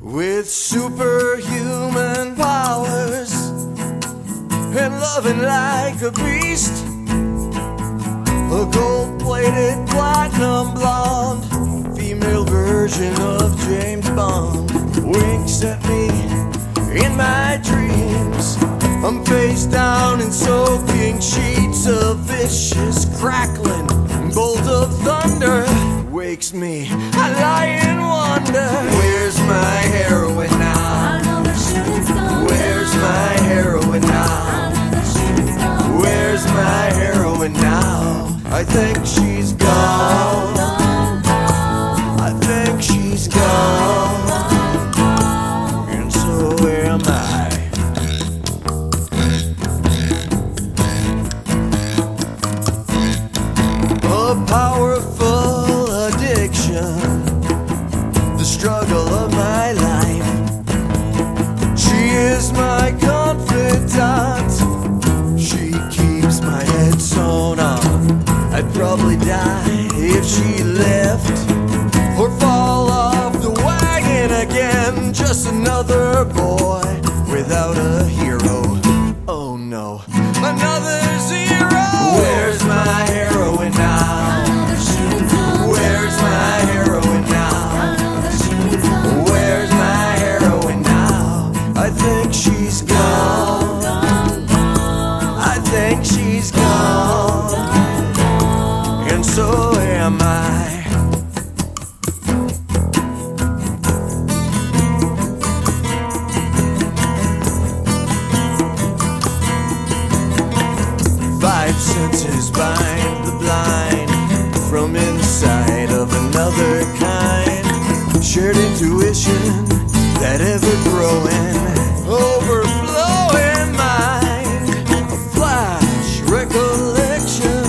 with superhuman powers and loving like a beast. A gold-plated platinum blonde female version of James Bond winks at me in my dreams. I'm face down in soaking sheets. A vicious crackling bolt of thunder wakes me. I lie in wonder. Where's my heroine now? Where's my heroine now? Where's my heroine now? I think she's gone. I think she's gone. And so am I. A powerful addiction, the struggle of my life. She is my confidant. She keeps my head sewn on. I'd probably die if she left or fall off the wagon again. Just another boy without a hero. Oh no, another zero. Where's my heroine now? Where's my heroine now? Where's my heroine now? I think she's gone. I think she's gone. And so am I. Five senses bind the blind from inside of another kind. Shared intuition, that ever-growing, overflowing mind. A flash recollection,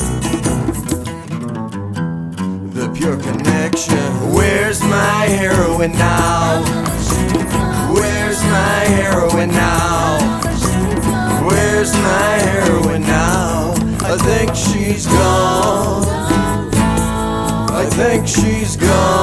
the pure connection. Where's my heroine now? Where's my heroine now? Where's my heroine now? I think she's gone. I think she's gone.